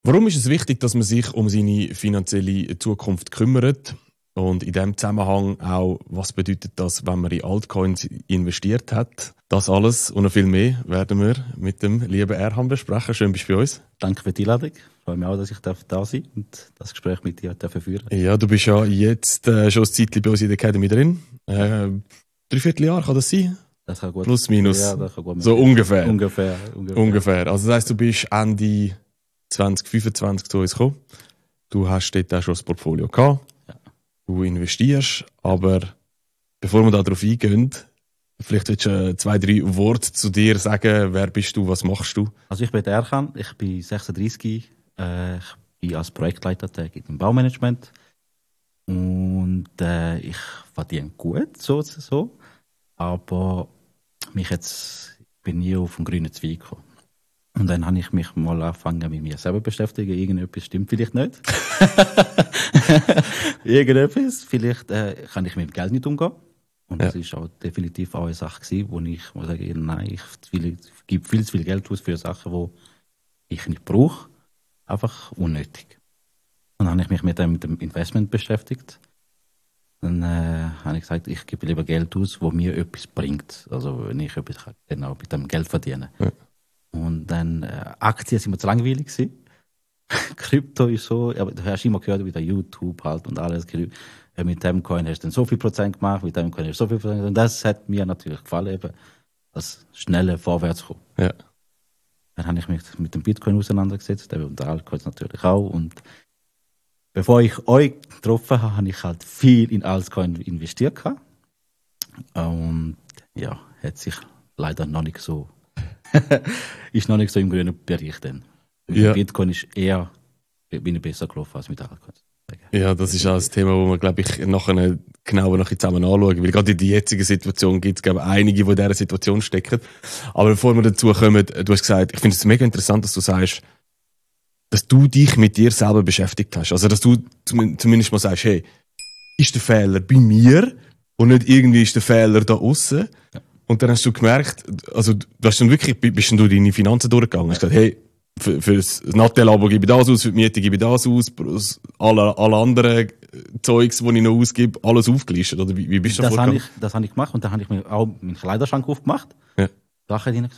Warum ist es wichtig, dass man sich um seine finanzielle Zukunft kümmert? Und in diesem Zusammenhang auch, was bedeutet das, wenn man in Altcoins investiert hat? Das alles und noch viel mehr werden wir mit dem lieben Erhan besprechen. Schön, bist du bei uns. Danke für die Einladung. Ich freue mich auch, dass ich da sein darf und das Gespräch mit dir führen darf. Ja, du bist ja jetzt schon ein Zeitchen bei uns in der Academy drin. 3/4 Jahr, kann das sein? Das kann gut. Plus, minus. Ja, das kann gut so ungefähr. Ungefähr. Also das heisst, du bist Ende 2025 zu uns gekommen. Du hast dort auch schon das Portfolio gehabt. Ja. Du investierst, aber bevor wir darauf eingehen, vielleicht willst du 2-3 Worte zu dir sagen. Wer bist du, was machst du? Also ich bin der Erhan, ich bin 36, ich bin als Projektleiter tätig im Baumanagement und ich verdiene gut, so, aber bin nie auf den grünen Zweig gekommen. Und dann habe ich mich mal angefangen mit mir selber beschäftigen. Irgendetwas stimmt vielleicht nicht. Irgendetwas. Vielleicht kann ich mit dem Geld nicht umgehen. Und das ist auch definitiv auch eine Sache gewesen, wo ich muss sagen, nein, ich gebe viel zu viel Geld aus für Sachen, die ich nicht brauche. Einfach unnötig. Und dann habe ich mich mit dem Investment beschäftigt. Dann habe ich gesagt, ich gebe lieber Geld aus, wo mir etwas bringt. Also wenn ich etwas kann, dann auch mit dem Geld verdienen. Ja. Und dann Aktien sind mir zu langweilig gewesen. Krypto ist so, aber du hast immer gehört, wieder YouTube halt und alles. Mit dem Coin hast du dann so viel Prozent gemacht, mit dem Coin hast du so viel Prozent. Und das hat mir natürlich gefallen, eben, das schnelle Vorwärtskommen. Ja. Dann habe ich mich mit dem Bitcoin auseinandergesetzt, eben und Altcoins natürlich auch. Und bevor ich euch getroffen habe, habe ich halt viel in Altcoin investiert. Und ja, hat sich leider noch nicht so ist noch nicht so im grünen Bereich denn. Mit Bitcoin bin ich besser gelaufen als mit Altcoins. Ja, das ist auch ein Thema, wo wir, glaube ich, nachher genauer zusammen anschauen. Weil gerade in der jetzigen Situation gibt es, glaube ich, einige, die in dieser Situation stecken. Aber bevor wir dazu kommen, du hast gesagt, ich finde es mega interessant, dass du sagst, dass du dich mit dir selber beschäftigt hast. Also, dass du zumindest mal sagst, hey, ist der Fehler bei mir und nicht irgendwie ist der Fehler da außen? Ja. Und dann hast du gemerkt, also du hast dann wirklich, bist dann durch deine Finanzen durchgegangen. Hast gesagt, hey, für das Nattel-Abo gebe ich das aus, für die Miete gebe ich das aus, alle anderen Zeugs, die ich noch ausgebe, alles aufgelistet, oder wie bist du da vorgegangen? Das habe ich gemacht und dann habe ich mir auch meinen Kleiderschrank aufgemacht. Ja. Sachen drin,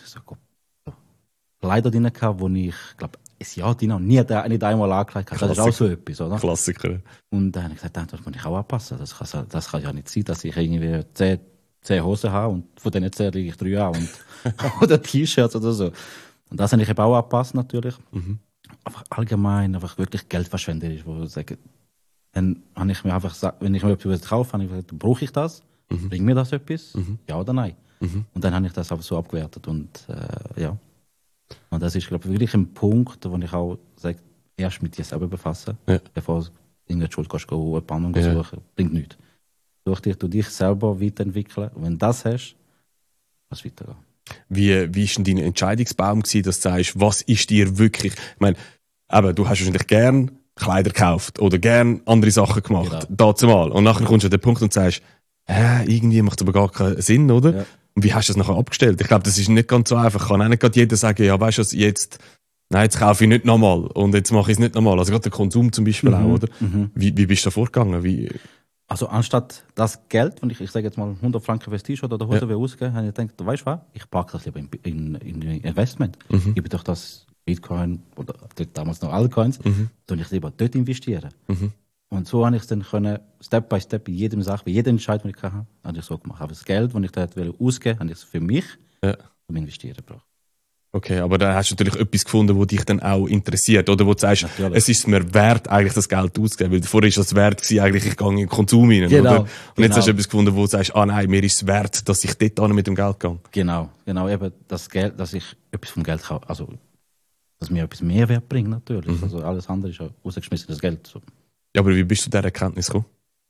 Kleider drin gehabt, wo ich, glaube ein Jahr drin nicht einmal angelegt habe. Das ist auch so etwas, oder? Klassiker. Und dann habe ich gesagt, das muss ich auch anpassen. Das kann ja nicht sein, dass ich irgendwie 10 Hosen habe und von denen 10 lege ich 3 an oder T-Shirts oder so. Und das habe ich eben auch angepasst natürlich. Mhm. Einfach allgemein, einfach wirklich geldverschwenderisch, wo ich sage, dann habe ich mir einfach gesagt, wenn ich mir etwas kaufe, habe ich gesagt, brauche ich das? Mhm. Bringt mir das etwas? Mhm. Ja oder nein? Mhm. Und dann habe ich das einfach so abgewertet und ja. Und das ist, glaube ich, wirklich ein Punkt, wo ich auch sage, erst mit dir selber befassen, bevor du irgendeine Schuld kannst, eine Spannung suchen, bringt nichts. Du dich selber weiterentwickeln. Und wenn du das hast, kannst du weitergehen. Wie ist denn dein Entscheidungsbaum gewesen, dass du sagst, was ist dir wirklich, ich meine, eben, du hast wahrscheinlich gern Kleider gekauft oder gern andere Sachen gemacht, dazu mal. Und nachher kommst du an den Punkt und sagst, irgendwie macht es aber gar keinen Sinn, oder? Ja. Und wie hast du das nachher abgestellt? Ich glaube, das ist nicht ganz so einfach. Kann auch nicht gerade jeder sagen, ja, weißt du, jetzt kaufe ich nicht nochmal und jetzt mache ich es nicht nochmal. Also gerade der Konsum zum Beispiel auch, oder? Mhm. Wie bist du da vorgegangen? Also anstatt das Geld, wenn ich sage jetzt mal 100 Franken für das T-Shirt oder Hose ausgeben, habe ich gedacht, weißt du was, ich packe das lieber in Investment. Ich gebe doch das Bitcoin oder damals noch Altcoins, soll ich lieber dort investieren. Mhm. Und so habe ich es dann können, Step by Step, bei jedem Sache, bei jedem Entscheid, den ich hatte, habe ich so gemacht. Aber das Geld, das ich da ausgeben wollte, habe ich es für mich zum Investieren gebraucht. Okay, aber dann hast du natürlich etwas gefunden, das dich dann auch interessiert, oder wo du sagst, natürlich. Es ist mir wert, eigentlich das Geld auszugeben, weil vorher ist das wert gewesen, eigentlich ich gehe in den Konsum rein, genau, oder? Und jetzt hast du etwas gefunden, wo du sagst, nein, mir ist es wert, dass ich dort mit dem Geld gehe. Genau, eben das Geld, dass ich etwas vom Geld kann, also dass mir etwas Mehrwert bringt natürlich, also alles andere ist ja rausgeschmissenes Geld. So. Ja, aber wie bist du zu dieser Erkenntnis gekommen?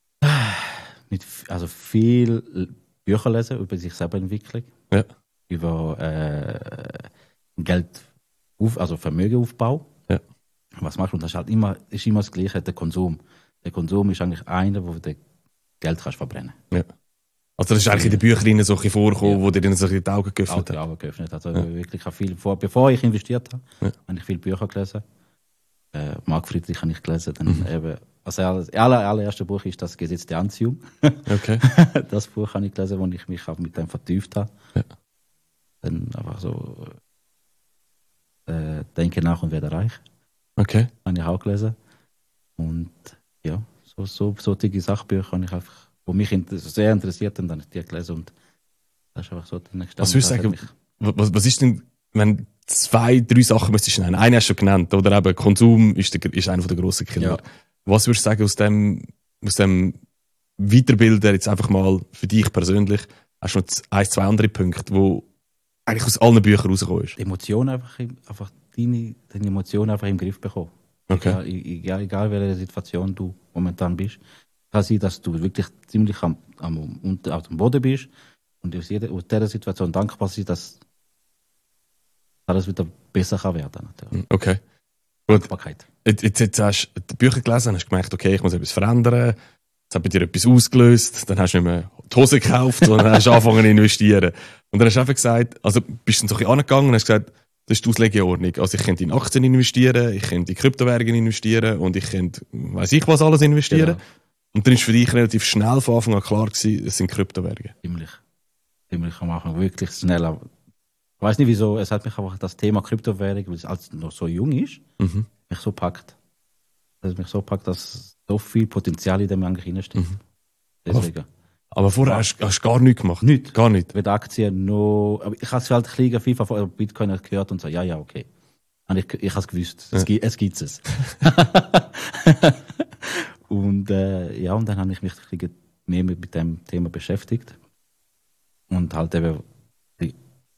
Also viel Bücher lesen über sich selber Entwicklung, über also Vermögenaufbau. Ja. Was machst du? Und das ist halt immer das Gleiche, der Konsum. Der Konsum ist eigentlich einer, wo du Geld kannst verbrennen. Ja. Also das ist eigentlich in den Büchern so vorgekommen, wo dir dann so die Augen geöffnet hat. Die Augen geöffnet. Also wirklich viel bevor ich investiert habe, habe ich viele Bücher gelesen. Marc Friedrich habe ich gelesen. Dann eben, also das allererste Buch ist das Gesetz der Anziehung. Okay. Das Buch habe ich gelesen, wo ich mich auch mit dem vertieft habe. Ja. Dann einfach so Denke nach und werde reich. Okay. Habe ich auch gelesen. Und ja, solche Sachbücher habe ich einfach, wo mich sehr interessiert haben, dann habe ich die gelesen und das ist einfach so der nächste. Was würdest du sagen, was ist denn, wenn 2, 3 Sachen müsstest du nennen? Eine hast du schon genannt, oder eben Konsum ist einer der grossen Killer. Ja. Was würdest du sagen aus dem Weiterbilden jetzt einfach mal für dich persönlich, hast du noch 1, 2 andere Punkte, wo eigentlich aus allen Büchern rausgekommen ist? Die Emotionen einfach deine Emotionen einfach im Griff bekommen. Okay. Egal welche Situation du momentan bist. Kann sein, dass du wirklich ziemlich auf dem Boden bist und aus dieser Situation dankbar sein, dass alles wieder besser kann werden. Natürlich. Okay. Gut. Dankbarkeit. Jetzt hast du die Bücher gelesen, hast gemerkt, okay, ich muss etwas verändern. Jetzt hat bei dir etwas ausgelöst. Dann hast du nicht mehr die Hose gekauft, sondern hast angefangen zu investieren. Und dann hast du einfach gesagt, also bist du so ein bisschen angegangen und hast gesagt, das ist die Auslegeordnung. Also ich könnte in Aktien investieren, ich könnte in Kryptowährungen investieren und ich könnte, weiss ich was alles investieren. Genau. Und dann ist für dich relativ schnell von Anfang an klar gewesen, es sind Kryptowährungen. Ziemlich am Anfang, wirklich schnell. Ich weiß nicht wieso, es hat mich einfach das Thema Kryptowährung, weil es als noch so jung ist, mich so packt. Das mich so packt, dass so viel Potenzial in dem eigentlich drinsteckt. Deswegen. Aber vorher hast du gar nichts gemacht? Nicht. Gar nicht? Mit Aktien noch, aber ich habe es halt ein bisschen FIFA von Bitcoin gehört und so, ja, okay. Und ich habe es gewusst, es gibt es. Und und dann habe ich mich ein bisschen mehr mit dem Thema beschäftigt. Und halt eben, ich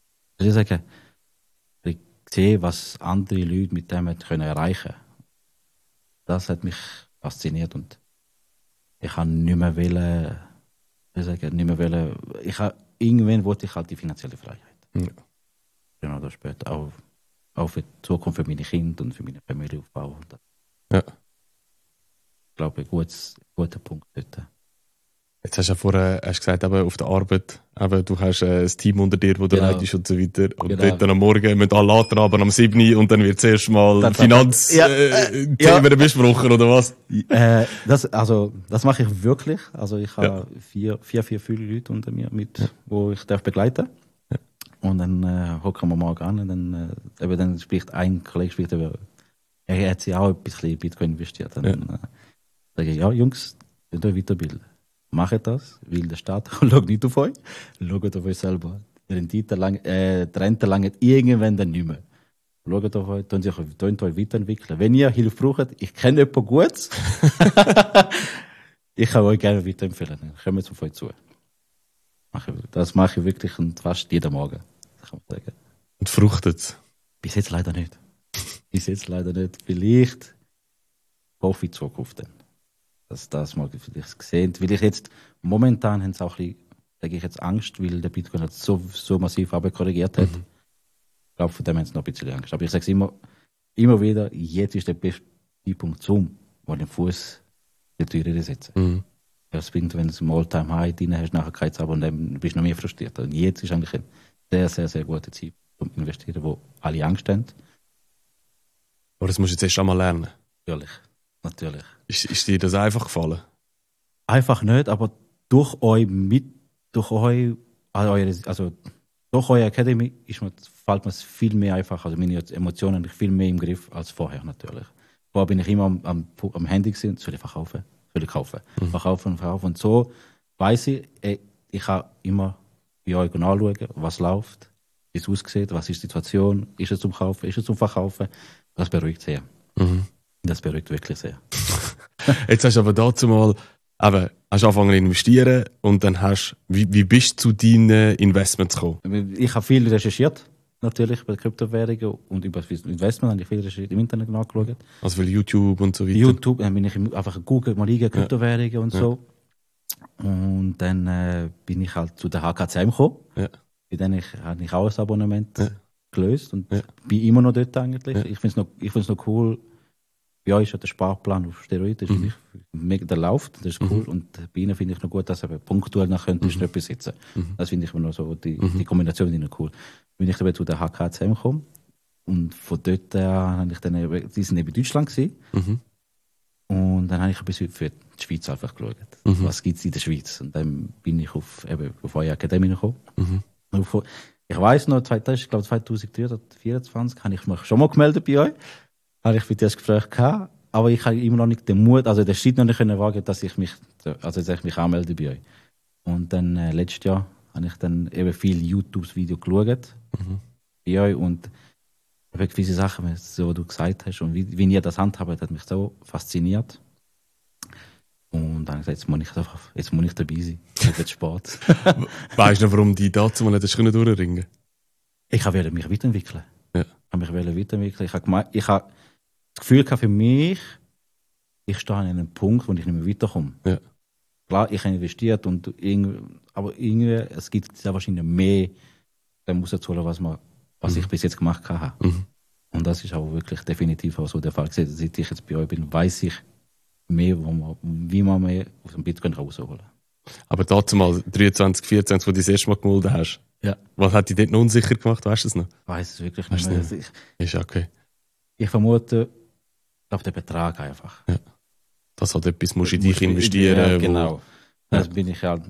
sehe, was andere Leute mit dem erreichen können. Das hat mich fasziniert und ich habe nicht mehr wollen, irgendwann wollte ich halt die finanzielle Freiheit. Ja. Genau, da später auch für die Zukunft, für meine Kinder und für meine Familie aufbauen. Ja. Ich glaube, ein guter Punkt dort. Jetzt hast du ja vorher gesagt, eben auf der Arbeit, eben, du hast ein Team unter dir, das du leitest und so weiter. Und dort dann am Morgen müssen alle antraben am 7. und dann wird zuerst mal Finanzthemen besprochen, oder was? Das mache ich wirklich. Also ich habe vier Leute unter mir, wo ich begleiten darf. Und dann hocken wir morgen an und dann spricht ein Kollege über, er hat sich auch ein bisschen in Bitcoin investiert. Dann sage ich, ja Jungs, ihr könnt euch weiterbilden. Macht das, weil der Staat schaut nicht auf euch, schaut auf euch selber. Die Rente lange irgendwann dann nicht mehr. Schaut auf euch, könnt euch weiterentwickeln. Wenn ihr Hilfe braucht, ich kenne jemanden Gutes. Ich kann euch gerne weiterempfehlen. Dann kommt auf euch zu. Das mache ich wirklich fast jeden Morgen. Kann man sagen. Und fruchtet es? Bis jetzt leider nicht. Vielleicht hoffe ich in Zukunft dann. Dass das mal vielleicht gesehen, weil ich jetzt momentan haben sie auch ein bisschen, sage ich jetzt, Angst, weil der Bitcoin hat so massiv korrigiert hat. Ich glaube, von dem haben sie noch ein bisschen Angst. Aber ich sage es immer wieder, jetzt ist der beste Zeitpunkt mal den Fuß in die Tür setzen. Das bin, wenn du ein All-Time-High drin hast, nachher kein Abo und dann bist du noch mehr frustriert. Und jetzt ist eigentlich ein sehr, sehr, sehr guter Zeitpunkt zum Investieren, wo alle Angst haben. Aber das musst du jetzt erst einmal lernen. Natürlich. Ist dir das einfach gefallen? Einfach nicht, aber durch eure Academy fällt mir es viel mehr einfach. Also meine Emotionen habe ich viel mehr im Griff als vorher natürlich. Vorher bin ich immer am Handy gewesen, soll ich verkaufen? Verkaufen. Und so weiss ich kann immer bei euch anschauen, was läuft, wie es aussieht, was ist die Situation, ist es zum Kaufen, ist es zum Verkaufen. Das beruhigt sehr. Das beruhigt wirklich sehr. Jetzt hast du aber dazu mal, hast angefangen zu investieren und dann wie bist du zu deinen Investments gekommen? Ich habe viel recherchiert, natürlich bei Kryptowährungen und über das Investment habe ich viel recherchiert, im Internet nachgeschaut. Also für YouTube und so weiter? YouTube, dann bin ich einfach Google mal Kryptowährungen und so. Und dann bin ich halt zu der HKCM gekommen. Ja. Bei denen habe ich auch ein Abonnement gelöst und bin immer noch dort eigentlich. Ja. Ich finde es noch cool. Bei euch ist ja der Sparplan auf Steroiden, das ist mega, der läuft, das ist cool. Und bei ihnen finde ich noch gut, dass eben punktuell nach könntest du etwas sitzen. Das finde ich immer noch so, die Kombination ist noch cool. Bin ich dann zu der HKCM gekommen Und von dort habe ich dann eben, die sind eben in Deutschland gewesen. Und dann habe ich ein bisschen für die Schweiz einfach geschaut. Was gibt es in der Schweiz? Und dann bin ich auf eure Akademie gekommen. Ich weiss noch, ich glaube 2003 oder 2024 habe ich mich schon mal gemeldet bei euch. Habe ich für das Gespräch gehabt. Aber ich habe immer noch nicht den Mut, also den Schritt noch nicht können wagen, dass ich mich anmelde bei euch. Und dann letztes Jahr habe ich dann eben viele YouTube-Videos geschaut bei euch und eben gewisse Sachen, so wie du gesagt hast und wie ihr das handhabt, hat mich so fasziniert. Und dann habe ich gesagt, jetzt muss ich dabei sein. Es wird Sport. Weißt du noch, warum die dazu mal nicht durchringen? Ich wollte mich weiterentwickeln. Ja. Ich wollte weiterentwickeln. Ich habe das Gefühl gehabt für mich, ich stehe an einem Punkt, wo ich nicht mehr weiterkomme. Ja. Klar, ich habe investiert, aber irgendwie, es gibt sehr wahrscheinlich mehr rauszuholen, was ich bis jetzt gemacht habe. Und das ist auch wirklich definitiv auch so der Fall. Seit ich jetzt bei euch bin, weiss ich mehr, wie man mehr aus dem Bitcoin rausholen kann. Aber dazu mal 23, 24, wo du das erste Mal gemeldet hast. Ja. Was hat dich dort noch unsicher gemacht? Weißt du es noch? Ich weiss es wirklich nicht mehr. Ist okay. Ich vermute, auf den Betrag einfach. Ja. Das hat etwas, musst du in dich investieren. Ja, genau. Das bin ich halt,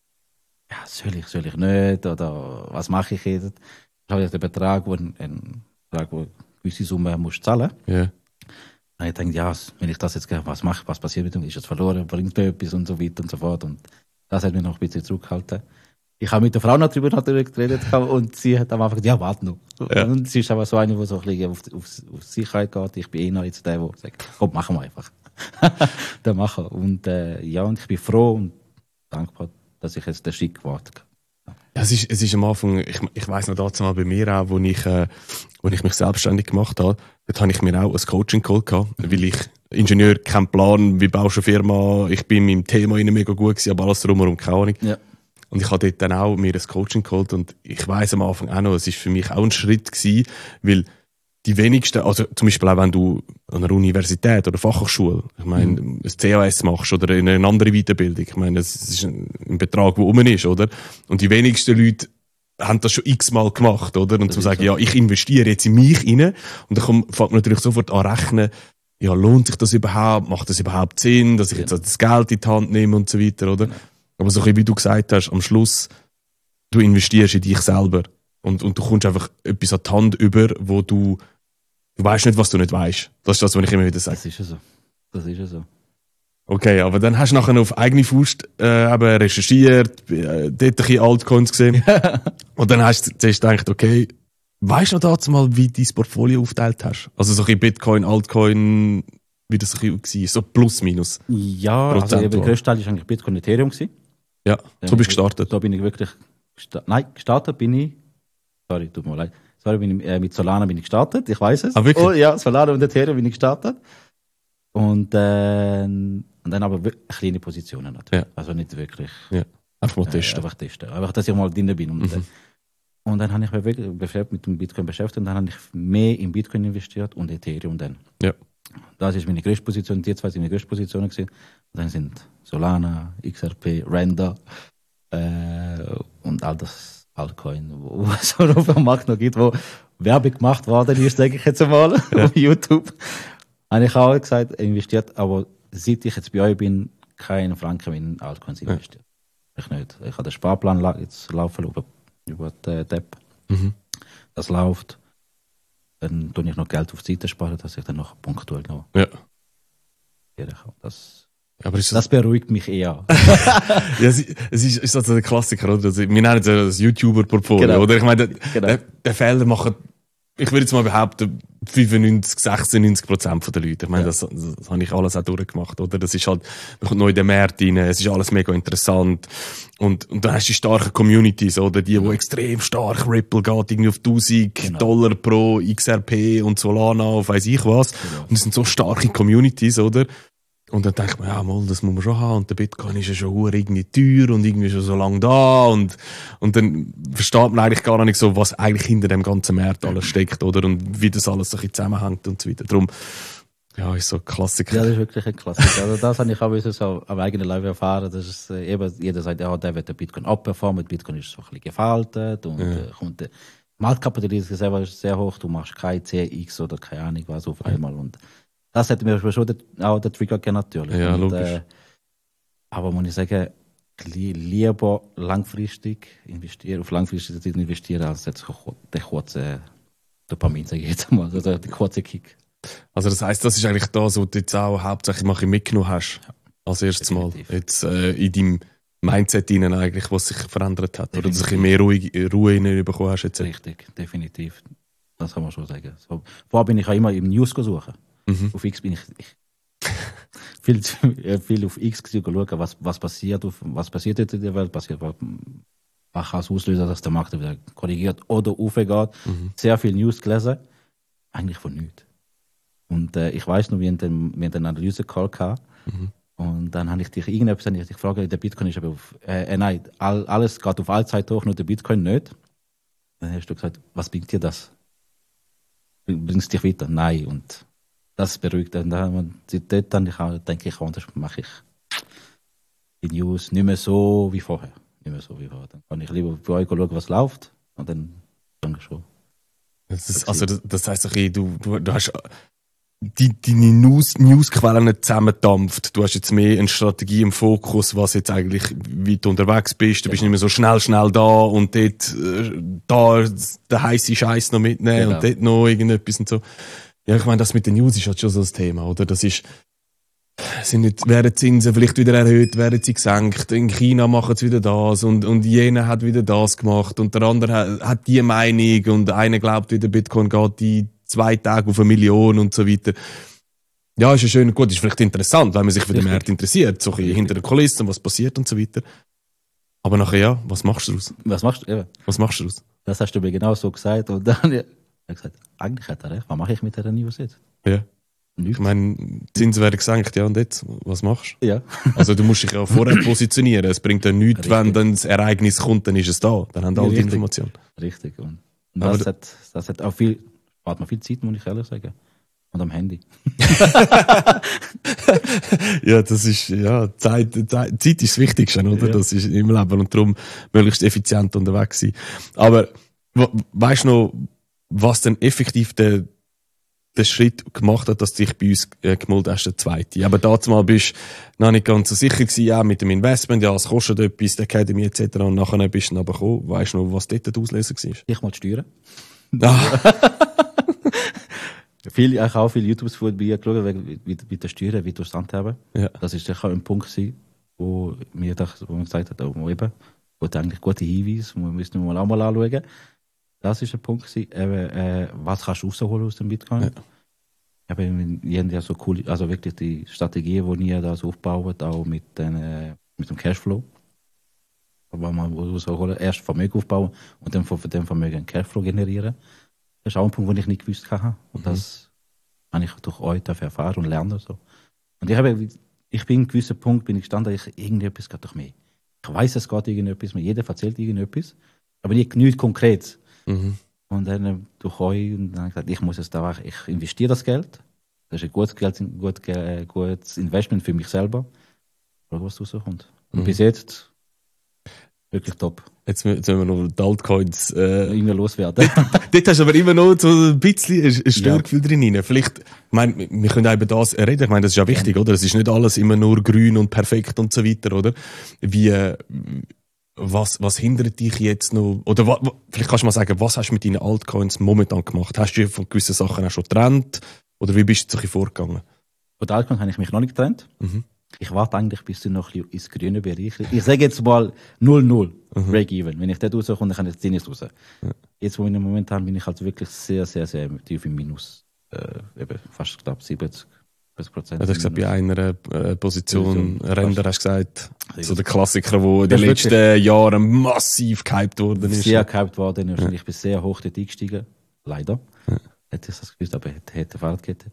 soll ich nicht, oder was mache ich jetzt? Ich habe den Betrag, wo eine gewisse Summe musst zahlen. Ja. Und ich denke, wenn ich das jetzt was mache, was passiert mit dem? Ist es verloren, bringt mir etwas und so weiter und so fort. Und das hat mich noch ein bisschen zurückgehalten. Ich habe mit der Frau darüber natürlich geredet und sie hat am Anfang gesagt, warte noch. Ja. Und sie ist aber so eine, die so ein bisschen auf Sicherheit geht. Ich bin noch jetzt der sagt, komm, machen wir einfach. Dann machen. Und und ich bin froh und dankbar, dass ich jetzt den Schritt gewartet habe. Ja, es ist am Anfang, ich weiss noch dazu mal bei mir auch, wo ich mich selbstständig gemacht habe, dort habe ich mir auch ein Coaching geholt gehabt, weil ich Ingenieur, kein Plan, wie baust du eine Firma, ich bin in meinem Thema mega gut gewesen, aber alles drumherum keine Ahnung. Ja. Und ich habe dort dann auch mir ein Coaching geholt und ich weiss am Anfang auch noch, es ist für mich auch ein Schritt gewesen, weil die wenigsten, also zum Beispiel auch wenn du an einer Universität oder Fachhochschule, ich meine, ein CAS machst oder eine andere Weiterbildung, ich meine, das ist ein Betrag, der rum ist, oder? Und die wenigsten Leute haben das schon x-mal gemacht, oder? Und zu sagen, ja, ich investiere jetzt in mich rein und dann fängt man natürlich sofort an rechnen, ja, lohnt sich das überhaupt? Macht das überhaupt Sinn, dass ich jetzt das Geld in die Hand nehme und so weiter, oder? Aber so wie du gesagt hast, am Schluss, du investierst in dich selber und du kommst einfach etwas an die Hand über, wo du weißt nicht, was du nicht weißt. Das ist das, was ich immer wieder sage. Das ist ja so. Okay, aber dann hast du nachher auf eigene Faust recherchiert, dort ein bisschen Altcoins gesehen. Und dann hast du zuerst gedacht, okay, weißt du noch dazu mal, wie du dein Portfolio aufgeteilt hast? Also so ein bisschen Bitcoin, Altcoin, wie das ein bisschen war, so plus, minus. Ja, also der grösste Teil war eigentlich Bitcoin und Ethereum gewesen. Ja, so bist du gestartet. Da bin ich wirklich, gestartet bin ich, sorry, tut mir leid. Mit Solana bin ich gestartet, ich weiß es. Ah, wirklich? Oh, ja, Solana und Ethereum bin ich gestartet. Und dann aber wirklich kleine Positionen natürlich. Ja. Also nicht wirklich. Ja. Einfach mal testen. Einfach testen. Einfach, dass ich mal drin bin. Und dann habe ich mich wirklich mit dem Bitcoin beschäftigt und dann habe ich mehr in Bitcoin investiert und Ethereum dann. Ja. Das ist meine größte Position, die zwei sind meine größte Positionen gewesen. Und dann sind Solana, XRP, Render und all das Altcoin, wo es so auf dem Markt noch gibt, wo Werbung gemacht worden ist, sage ich jetzt einmal, auf YouTube. Habe ich auch gesagt, investiert, aber seit ich jetzt bei euch bin, keinen Franken in Altcoins investiert. Ich nicht. Ich habe den Sparplan jetzt laufen über die App. Das läuft. Dann tue ich noch Geld auf die Seite sparen, dass ich dann noch punktuell noch. Ja. Das beruhigt mich eher. Ja, es ist also der Klassiker, oder? Also, wir nennen es ja das YouTuber-Portfolio, genau. Oder? Ich meine, der Fehler machen, ich würde jetzt mal behaupten, 95, 96% der Leute. Ich meine, das habe ich alles auch durchgemacht, oder? Das ist halt, man kommt neu in den Markt rein, es ist alles mega interessant. Und dann hast du die starken Communities, oder? Die extrem stark Ripple geht, irgendwie auf $1000 pro XRP und Solana auf weiss ich was. Genau. Und das sind so starke Communities, oder? Und dann denkt man, ja, mal, das muss man schon haben. Und der Bitcoin ist ja schon irgendwie teuer und irgendwie schon so lange da. Und dann versteht man eigentlich gar nicht so, was eigentlich hinter dem ganzen Markt alles steckt, oder? Und wie das alles so ein bisschen zusammenhängt und so weiter. Darum, ja, ist so ein Klassiker. Ja, das ist wirklich ein Klassiker. Also das habe ich auch so am eigenen Leib erfahren. Das ist eben, jeder sagt, ja, der wird den Bitcoin abperformen. Bitcoin ist so ein bisschen gefaltet und kommt Marktkapitalisierung selber ist sehr hoch, du machst kein 10x oder keine Ahnung was auf einmal. Und das hätte mir schon auch der Trigger gegeben, natürlich. Ja, und, logisch. aber muss ich sagen, lieber langfristig investieren, auf langfristige Zeit investieren, als jetzt den kurzen Dopamin, sage ich jetzt mal, also den kurzen Kick. Also das heisst, das ist eigentlich das, was du jetzt auch hauptsächlich mal mitgenommen hast. Als erstes Mal. Definitiv. Jetzt in deinem Mindset hinein eigentlich, was sich verändert hat. Oder dass du ein bisschen mehr Ruhe hineinbekommen hast. Jetzt. Richtig, definitiv. Das kann man schon sagen. So, vorher bin ich auch immer im News suchen. Auf X bin ich viel auf X schauen, was passiert jetzt in der Welt, was kann es auslösen, dass der Markt wieder korrigiert oder aufgeht. Sehr viel News gelesen, eigentlich von nichts. Und ich weiß noch, wir hatten einen Analyse-Call gehabt. Und dann habe ich dich gefragt, der Bitcoin ist aber nein, alles geht auf Allzeit hoch, nur der Bitcoin nicht. Dann hast du gesagt, was bringt dir das? Bringst dich weiter? Nein. Und das beruhigt. Und seitdem denke ich, anders mache ich die News nicht mehr so wie vorher. Dann kann ich lieber bei euch schauen, was läuft. Und dann schon. Das heisst, okay, du hast deine Newsquellen nicht zusammendampft. Du hast jetzt mehr eine Strategie im Fokus, was jetzt eigentlich, wie du unterwegs bist. Du bist nicht mehr so schnell da und dort da den heißen Scheiß noch mitnehmen und dort noch irgendetwas und so. Ja, ich meine, das mit den News ist halt schon so das Thema, oder? Das ist, werden Zinsen vielleicht wieder erhöht, werden sie gesenkt, in China machen sie wieder das und jener hat wieder das gemacht und der andere hat die Meinung und einer glaubt wieder, Bitcoin geht die 2 Tage auf 1 Million und so weiter. Ja, ist ja schön und gut, ist vielleicht interessant, weil man sich für den Markt interessiert, so ein bisschen hinter den Kulissen, was passiert und so weiter. Aber nachher, ja, was machst du daraus? Was machst du daraus? Das hast du mir genau so gesagt und dann habe ich gesagt, eigentlich hat er recht, was mache ich mit der News jetzt? Ja. Nichts. Ich meine, Zinsen werden gesenkt, ja, und jetzt, was machst du? Ja. Also du musst dich ja vorher positionieren, es bringt ja nichts, wenn dann das Ereignis kommt, dann ist es da, dann haben alle die Information. Richtig, und das hat auch spart mir viel Zeit, muss ich ehrlich sagen. Und am Handy. Ja, das ist, Zeit ist das Wichtigste, oder? Ja. Das ist im Leben und darum möglichst effizient unterwegs sein. Aber, weißt du noch, was denn effektiv der Schritt gemacht hat, dass du dich bei uns gemeldet hast, der zweite? Aber dazu mal bist du noch nicht ganz so sicher gewesen, ja, mit dem Investment, ja, es kostet etwas, die Academy etc. Und nachher bist du dann aber gekommen. Weißt du noch, was dort der Auslöser war? Ich mal die Steuern. Ich habe auch viele YouTubes von mir geschaut, wie der Steuern, wie du es handhaben. Ja. Das ist sicher ein Punkt gewesen, wo man gesagt hat, wo eigentlich gute Hinweise, wir müssen mal auch mal anschauen. Das ist ein Punkt gewesen, was kannst du rausholen aus dem Bitcoin? Ja. Wir haben ja so cool, also wirklich die Strategie, die ihr da so aufbaut, auch mit dem Cashflow. Aber man rausholen, erst Vermögen aufbauen und dann von dem Vermögen Cashflow generieren. Das ist auch ein Punkt, den ich nicht gewusst habe. Und das habe ich durch euch erfahren und lernen. So. Und ich bin an gewissen Punkt gestanden, irgendetwas geht doch mehr. Ich weiss, es geht irgendetwas mehr. Jeder erzählt irgendetwas. Aber nichts Konkretes. Und dann durch euch, und dann habe ich gesagt, ich muss es da machen. Ich investiere das Geld. Das ist ein gutes Investment für mich selber. Schau, was rauskommt. Und bis jetzt wirklich top. Jetzt müssen wir noch die Altcoins immer loswerden. Dort hast du aber immer noch so ein bisschen ein Störgefühl drin. Vielleicht, ich meine, wir können auch über das reden. Ich meine, das ist ja wichtig, oder? Es ist nicht alles immer nur grün und perfekt und so weiter, oder? Was hindert dich jetzt noch? Oder vielleicht kannst du mal sagen, was hast du mit deinen Altcoins momentan gemacht? Hast du von gewissen Sachen auch schon getrennt? Oder wie bist du so ein bisschen vorgegangen? Von den Altcoins habe ich mich noch nicht getrennt. Ich warte eigentlich, bis du noch ins grüne Bereich. Ich sage jetzt mal 0-0 Break-Even. Wenn ich dort rauskomme, dann kann ich 10 raus. Ja. Jetzt, wo ich im Moment habe, bin ich halt wirklich sehr, sehr, sehr tief im Minus. Fast knapp 70%. Du hast gesagt, bei einer Position Ränder hast du gesagt, so der Klassiker, der in den letzten Jahren massiv gehypt worden ist. Sehr gehypt worden ist. Ich bin sehr hoch dort eingestiegen. Leider. Hätte ich das gewusst, aber hätte Fahrradkette.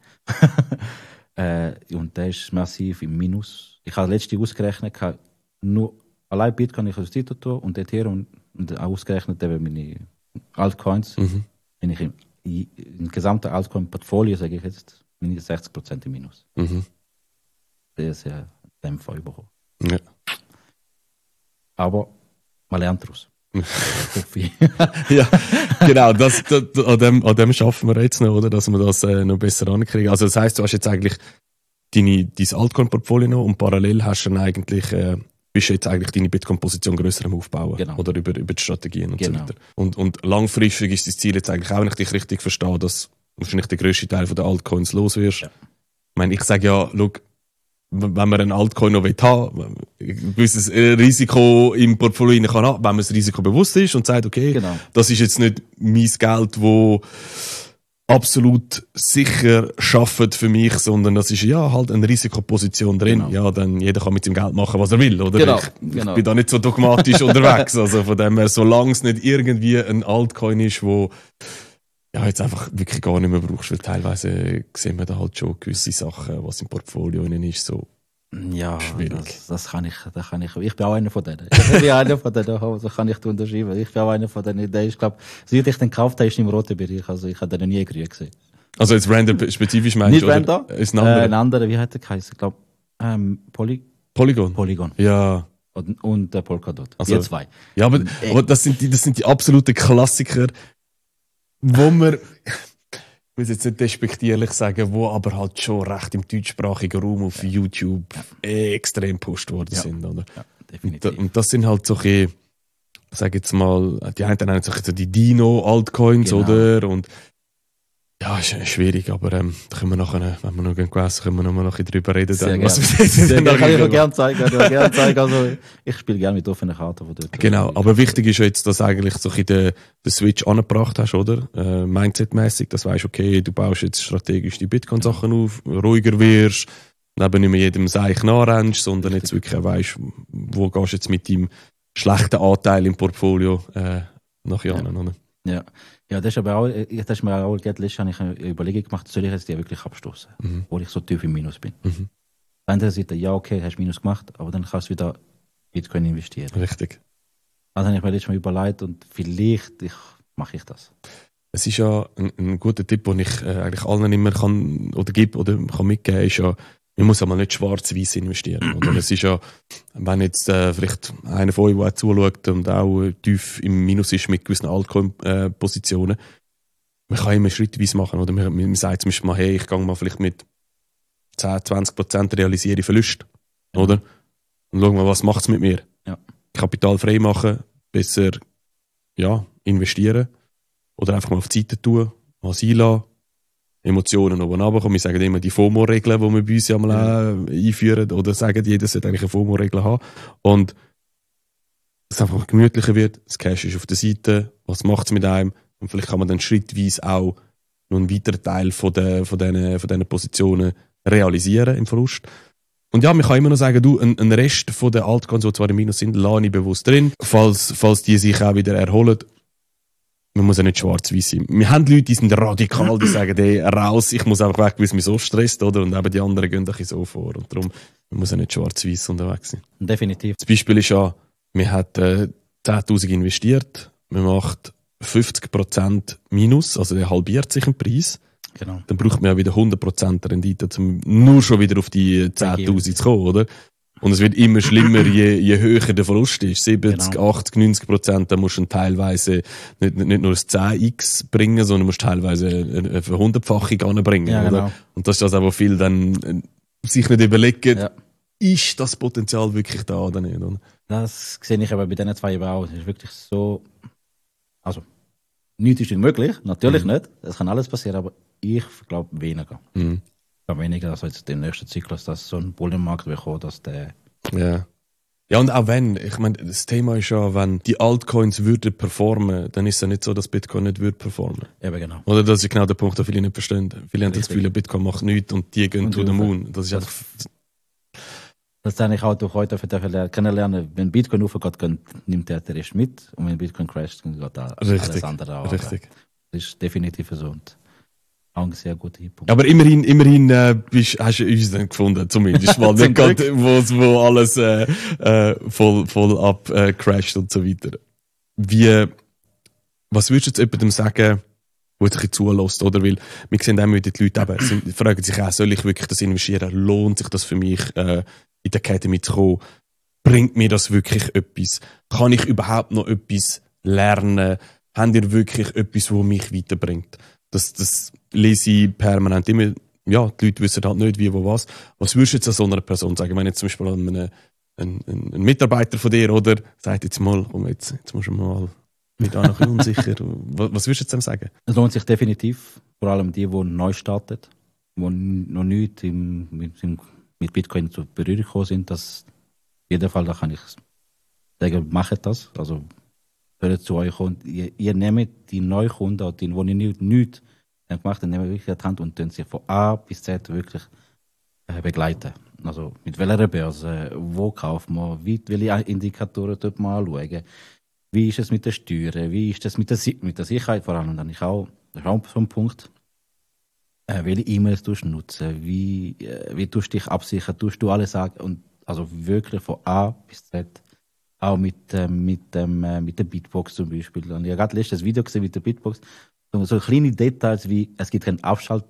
Und der ist massiv im Minus. Ich habe letzte ausgerechnet, nur allein Bitcoin ich als Titel und Ethereum und ausgerechnet eben meine Altcoins. Bin ich im gesamten Altcoin-Portfolio, sage ich jetzt, mindestens 60% im Minus. Sehr, sehr Dämpfer überhaupt. Ja. Aber man lernt daraus. Hoffe ich. Ja, genau, an dem schaffen wir jetzt noch, oder? Dass wir das noch besser ankriegen. Also das heisst, du hast jetzt eigentlich dein Altcoin-Portfolio noch und parallel hast du dann eigentlich, bist du jetzt eigentlich deine Bitcoin-Position grösser am Aufbauen. Genau. Oder über die Strategien und Genau. so weiter. Und langfristig ist das Ziel jetzt eigentlich auch, wenn ich dich richtig verstehe, dass wahrscheinlich der grösste Teil der Altcoins los wirst. Ja. Ich meine, ich sage ja, schau, wenn man einen Altcoin noch haben will, ein gewisses Risiko im Portfolio rein kann haben, wenn man das Risiko bewusst ist und sagt, okay, Genau. das ist jetzt nicht mein Geld, das absolut sicher schafft für mich, sondern das ist ja halt eine Risikoposition drin. Genau. Ja, dann jeder kann mit seinem Geld machen, was er will, oder? Genau, Ich genau. bin da nicht so dogmatisch unterwegs. Also von dem her, solange es nicht irgendwie ein Altcoin ist, wo ja, jetzt einfach wirklich gar nicht mehr brauchst, weil teilweise sehen wir da halt schon gewisse Sachen, was im Portfolio innen ist, so. Ja, Schwierig. das kann ich. Ich bin auch einer von denen. Ich bin einer von denen, das kann ich unterschreiben. Ich bin auch einer von denen. Ich glaube, seit ich den gekauft habe, ist im roten Bereich. Also ich habe den nie grün gesehen. Also jetzt Random spezifisch meinst Nicht du? Random. Ist ein anderer? Ein anderer, wie hat der geheißen? Ich glaube, Polygon? Polygon. Ja. Und der Polkadot. Also- Die zwei. Ja, aber das sind die absoluten Klassiker, wo man, ich will jetzt nicht despektierlich sagen, wo aber halt schon recht im deutschsprachigen Raum auf YouTube extrem gepusht worden sind, oder? Ja, definitiv. Und das sind halt solche, sag jetzt mal, die einen nennen sich so die Dino-Altcoins, Genau. oder? Und ja, ist schwierig, aber da können wir nachher, wenn wir noch gewesen, können wir noch mal ein bisschen drüber reden. Sehr dann, gerne. wir Sehr dann gerne. Kann ich nachher auch gerne zeigen. Also, ich spiele gerne mit offenen Karten. Von dort. Genau, aber wichtig ist ja jetzt, dass eigentlich so ein bisschen den Switch angebracht hast, oder? Mindset-mäßig, dass du weißt, okay, du baust jetzt strategisch die Bitcoin-Sachen auf, ruhiger wirst, neben nicht mehr jedem Seich nachrennst, sondern jetzt wirklich auch weißt, wo gehst du jetzt mit deinem schlechten Anteil im Portfolio nach Jahren, oder? Ja. Ja, das ist aber auch, das ist mir auch letztes Jahr eine Überlegung gemacht, soll ich jetzt die wirklich abstoßen, wo ich so tief im Minus bin. Mhm. Auf der anderen Seite, ja, okay, hast Minus gemacht, aber dann kannst du wieder Bitcoin investieren. Richtig. Also habe ich mir letztes Mal überlegt und vielleicht mache ich das. Es ist ja ein guter Tipp, den ich eigentlich allen immer kann oder gebe oder kann mitgeben, ist ja, man muss einmal nicht schwarz-weiß investieren. Oder? Es ist ja, wenn jetzt vielleicht einer von euch, der auch zuschaut und auch tief im Minus ist mit gewissen Altcoin-Positionen, man kann immer schrittweise machen. Oder man sagt zum Beispiel mal, hey, ich gehe mal vielleicht mit 10-20% realisiere ich Verlust. Oder? Und schau mal, was macht es mit mir? Ja. Kapital frei machen, besser investieren. Oder einfach mal auf die Seite tun, was einlassen. Emotionen oben runterkommen. Wir sagen immer die FOMO-Regeln, die wir bei uns ja mal auch einführen oder sagen, jeder sollte eigentlich eine FOMO-Regel haben. Und dass es einfach gemütlicher wird, das Cash ist auf der Seite, was macht es mit einem? Und vielleicht kann man dann schrittweise auch noch einen weiteren Teil von diesen Positionen realisieren im Verlust. Und ja, man kann immer noch sagen, du, ein Rest von den Altcoins, die zwar im Minus sind, lasse ich bewusst drin, falls die sich auch wieder erholen. Man muss ja nicht schwarz-weiß sein. Wir haben Leute, die sind radikal, die sagen, ey, raus, ich muss einfach weg, weil es mich so stresst, oder? Und eben die anderen gehen ein bisschen so vor. Und darum, man muss ja nicht schwarz-weiß unterwegs sein. Definitiv. Das Beispiel ist ja, man hat 10'000 investiert, man macht 50% Minus, also der halbiert sich im Preis. Genau. Dann braucht man ja wieder 100% Rendite, um nur schon wieder auf die 10'000 zu kommen, oder? Und es wird immer schlimmer, je höher der Verlust ist. 70, Genau. 80, 90%, da musst du dann teilweise nicht nur ein 10x bringen, sondern musst teilweise eine Verhundertfachung anbringen, Ja, oder? genau. Und das ist das, was viele dann sich nicht überlegen, Ja. ist das Potenzial wirklich da oder nicht, oder? Das sehe ich aber bei diesen zwei eben auch. Es ist wirklich so, also, nichts ist unmöglich, natürlich nicht. Es kann alles passieren, aber ich glaube weniger. Mhm. Ich glaube weniger, dass jetzt im nächsten Zyklus dass so ein Bullenmarkt bekommt, dass der. Ja. Ja, und auch wenn, ich meine, das Thema ist ja, wenn die Altcoins würden performen, dann ist es ja nicht so, dass Bitcoin nicht würde performen. Eben genau. Oder das ist genau der Punkt, den viele nicht verstehen. Viele haben das Richtig. Gefühl, Bitcoin macht nichts und die gehen Und to the die- moon. Das ist das- einfach, Das habe ich auch durch heute kennenlernen. Wenn Bitcoin aufgeht, nimmt der Rest mit. Und wenn Bitcoin crasht, dann geht da alles richtig. andere auch. Richtig. Das ist definitiv so. Und auch ein sehr guter Punkt. Aber immerhin hast du uns dann gefunden, zumindest mal. Zum Nicht gerade, wo alles voll ab crasht und so weiter. Was würdest du jetzt jemandem sagen, der dich zulässt, oder? Weil wir sehen immer wieder die Leute eben, fragen sich auch, soll ich wirklich das investieren? Lohnt sich das für mich, in der Academy zu kommen? Bringt mir das wirklich etwas? Kann ich überhaupt noch etwas lernen? Habt ihr wirklich etwas, das mich weiterbringt? Das lese ich permanent immer. Ja, die Leute wissen halt nicht, wie, wo, was. Was würdest du jetzt an so einer Person sagen? Wenn jetzt zum Beispiel ein Mitarbeiter von dir, oder, sagt jetzt mal, komm, jetzt musst du mal nicht auch noch ein bisschen unsicher. Was würdest du jetzt dem sagen? Es lohnt sich definitiv, vor allem die neu starten, die noch nicht mit Bitcoin zur Berührung gekommen sind. Auf jeden Fall, da kann ich sagen, macht das. Also, hört zu euch und ihr nehmt die Neukunden, die nichts gemacht haben, nehmen wirklich die Hand und tun sie von A bis Z wirklich begleiten. Also mit welcher Börse, wo kauft man, welche Indikatoren dort mal anschauen, wie ist es mit der Steuern, wie ist es mit der Sicherheit vor allem. Und dann ist auch so ein Punkt, welche E-Mails tust du nutzen, wie tust du dich absichern, tust du alles sagen und also wirklich von A bis Z. Auch mit der Bitbox zum Beispiel. Und ich habe gerade letztes Video gesehen mit der Bitbox. So kleine Details wie, es gibt keinen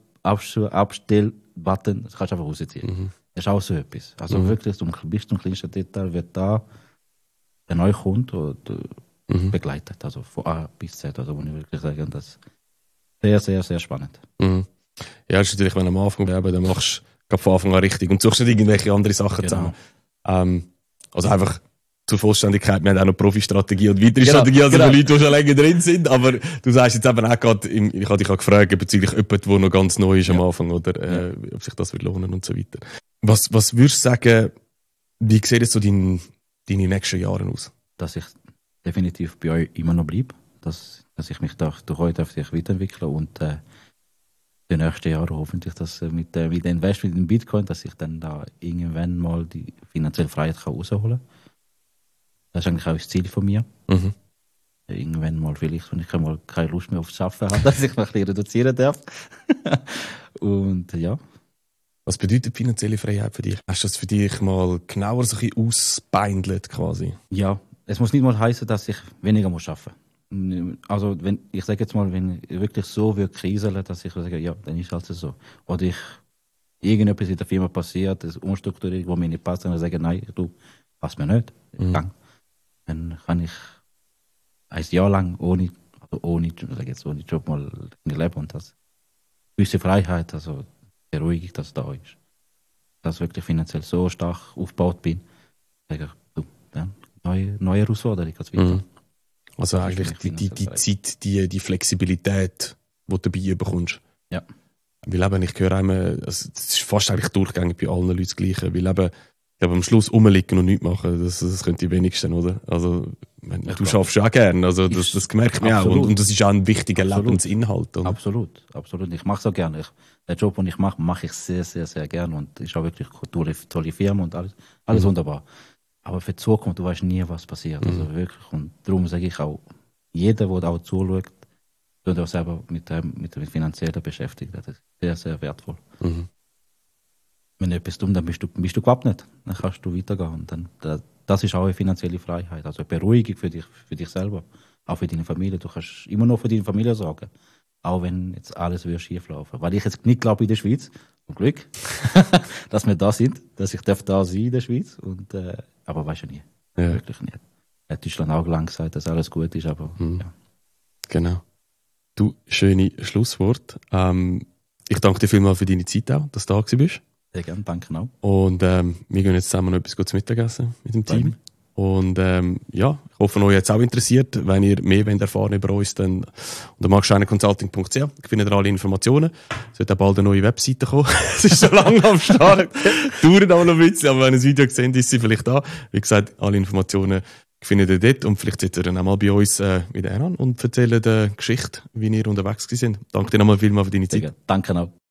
Abstellbutton, das kannst du einfach rausziehen. Das ist auch so etwas. Also wirklich, bis zum kleinsten Detail wird da der neue Kunde begleitet. Also von A bis Z. Also muss ich wirklich sagen, das ist sehr, sehr, sehr spannend. Ja, das ist natürlich, wenn du am Anfang bist, dann machst du von Anfang an richtig und suchst nicht irgendwelche andere Sachen zusammen. Also einfach zur Vollständigkeit, wir haben auch noch Profi-Strategie und weitere Strategie, also für Leute, die schon länger drin sind, aber du sagst jetzt eben auch gerade, ich habe dich auch gefragt, bezüglich jemand, der noch ganz neu ist am Anfang, oder ob sich das wird lohnen und so weiter. Was würdest du sagen, wie sieht jetzt so deine nächsten Jahre aus? Dass ich definitiv bei euch immer noch bleibe, dass ich mich durch euch weiterentwickeln und die nächsten Jahre hoffentlich, dass mit dem Investment in Bitcoin, dass ich dann da irgendwann mal die finanzielle Freiheit rausholen kann. Das ist eigentlich auch das Ziel von mir. Irgendwann mal vielleicht, wenn ich mal keine Lust mehr aufs Arbeiten habe, dass ich mich ein bisschen reduzieren darf. Und ja. Was bedeutet finanzielle Freiheit für dich? Hast du das für dich mal genauer so ein bisschen ausbeindelt quasi? Ja, es muss nicht mal heißen, dass ich weniger muss arbeiten muss. Also ich sage jetzt mal, wenn ich wirklich so kriseln, dass ich sage, ja, dann ist es halt so. Oder irgendetwas in der Firma passiert, das Umstrukturierung, wo mir nicht passt, dann sage ich, nein, du, passt mir nicht. Dann kann ich ein Jahr lang ohne Job mal leben und das gewisse Freiheit, also Beruhigung, dass da ist. Dass ich wirklich finanziell so stark aufgebaut bin, sage ich, du, ja, neue Herausforderung als weiter. Also eigentlich die Zeit, die Flexibilität, die du dabei bekommst. Ja. Weil eben, ich höre einmal, also das ist fast eigentlich durchgängig bei allen Leuten das Gleiche, weil eben, ich glaube, am Schluss rumliegen und nichts machen, das können die wenigsten, oder? Also, du schaffst ja auch gerne, also das merkt man auch. Und das ist auch ein wichtiger Lebensinhalt. Oder? Absolut. Ich mache es auch gerne. Den Job, den ich mache ich sehr, sehr, sehr gerne. Und ist auch wirklich eine tolle Firma und alles wunderbar. Aber für die Zukunft, du weißt nie, was passiert. Also wirklich. Und darum sage ich auch, jeder, der auch zuschaut, wird auch selber mit dem Finanziellen beschäftigt. Das ist sehr, sehr wertvoll. Wenn du etwas tust, dann bist du gewappnet. Dann kannst du weitergehen. Und dann, das ist auch eine finanzielle Freiheit. Also eine Beruhigung für dich selber. Auch für deine Familie. Du kannst immer noch für deine Familie sorgen. Auch wenn jetzt alles schief laufen. Weil ich jetzt nicht glaube in der Schweiz, zum Glück, dass wir da sind, dass ich da sein in der Schweiz. Und, aber weißt du nie. Ja. Wirklich nicht. Hat Deutschland auch lang gesagt, dass alles gut ist, aber ja. Genau. Du, schöne Schlusswort. Ich danke dir vielmals für deine Zeit auch, dass du da bist. Sehr gerne, danke auch. Und wir gehen jetzt zusammen noch etwas zu Mittagessen mit dem Team. Und ja, ich hoffe, euch jetzt auch interessiert. Wenn ihr mehr erfahren über uns, dann unter markscheinerconsulting.ch findet ihr alle Informationen. Es wird auch bald eine neue Webseite kommen. Es ist schon lange am Start. Dauert auch noch ein bisschen, aber wenn ihr das Video seht, ist sie vielleicht da. Wie gesagt, alle Informationen findet ihr dort und vielleicht seht ihr dann auch mal bei uns wieder an und erzählt eine Geschichte, wie ihr unterwegs sind. Danke dir nochmal vielmals für deine Zeit. Danke auch.